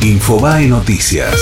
Infobae Noticias.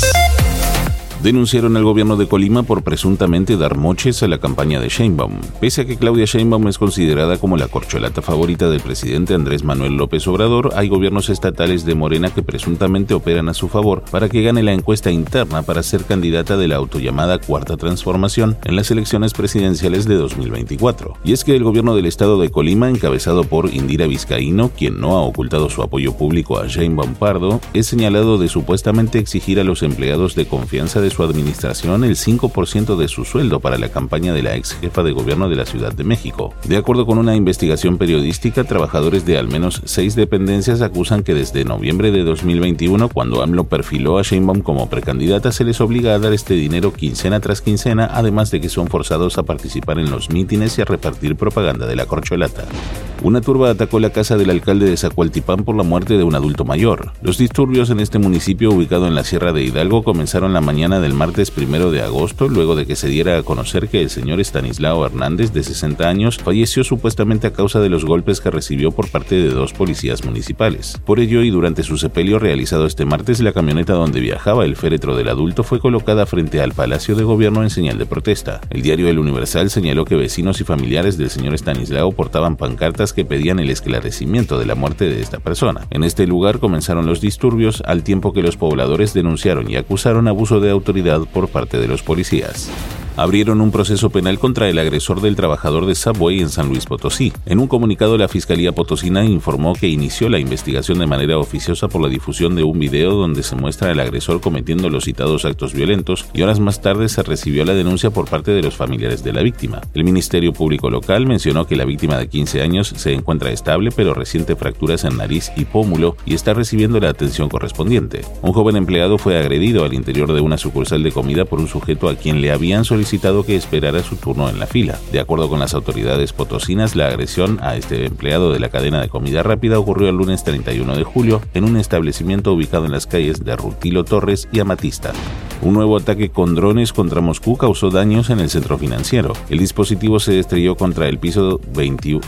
Denunciaron al gobierno de Colima por presuntamente dar moches a la campaña de Sheinbaum. Pese a que Claudia Sheinbaum es considerada como la corcholata favorita del presidente Andrés Manuel López Obrador, hay gobiernos estatales de Morena que presuntamente operan a su favor para que gane la encuesta interna para ser candidata de la autollamada Cuarta Transformación en las elecciones presidenciales de 2024. Y es que el gobierno del estado de Colima, encabezado por Indira Vizcaíno, quien no ha ocultado su apoyo público a Sheinbaum Pardo, es señalado de supuestamente exigir a los empleados de confianza de su administración el 5% de su sueldo para la campaña de la ex jefa de gobierno de la Ciudad de México. De acuerdo con una investigación periodística, trabajadores de al menos 6 dependencias acusan que desde noviembre de 2021, cuando AMLO perfiló a Sheinbaum como precandidata, se les obliga a dar este dinero quincena tras quincena, además de que son forzados a participar en los mítines y a repartir propaganda de la corcholata. Una turba atacó la casa del alcalde de Zacualtipán por la muerte de un adulto mayor. Los disturbios en este municipio ubicado en la Sierra de Hidalgo comenzaron la mañana del martes 1 de agosto, luego de que se diera a conocer que el señor Estanislao Hernández, de 60 años, falleció supuestamente a causa de los golpes que recibió por parte de 2 policías municipales. Por ello, y durante su sepelio realizado este martes, la camioneta donde viajaba el féretro del adulto fue colocada frente al Palacio de Gobierno en señal de protesta. El diario El Universal señaló que vecinos y familiares del señor Estanislao portaban pancartas que pedían el esclarecimiento de la muerte de esta persona. En este lugar comenzaron los disturbios, al tiempo que los pobladores denunciaron y acusaron abuso de autoridad por parte de los policías. Abrieron un proceso penal contra el agresor del trabajador de Subway en San Luis Potosí. En un comunicado, la Fiscalía Potosina informó que inició la investigación de manera oficiosa por la difusión de un video donde se muestra al agresor cometiendo los citados actos violentos, y horas más tarde se recibió la denuncia por parte de los familiares de la víctima. El Ministerio Público local mencionó que la víctima de 15 años se encuentra estable, pero resiente fracturas en nariz y pómulo y está recibiendo la atención correspondiente. Un joven empleado fue agredido al interior de una sucursal de comida por un sujeto a quien le habían solicitado que esperara su turno en la fila. De acuerdo con las autoridades potosinas, la agresión a este empleado de la cadena de comida rápida ocurrió el lunes 31 de julio en un establecimiento ubicado en las calles de Rutilo Torres y Amatista. Un nuevo ataque con drones contra Moscú causó daños en el centro financiero. El dispositivo se estrelló contra el piso 21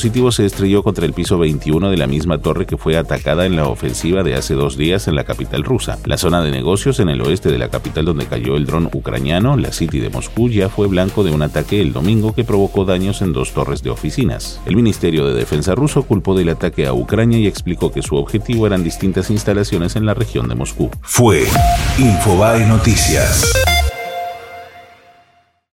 de la misma torre que fue atacada en la ofensiva de hace 2 días en la capital rusa. La zona de negocios en el oeste de la capital donde cayó el dron ucraniano, la City de Moscú, ya fue blanco de un ataque el domingo que provocó daños en 2 torres de oficinas. El Ministerio de Defensa ruso culpó del ataque a Ucrania y explicó que su objetivo eran distintas instalaciones en la región de Moscú. Fue Infobae Noticias.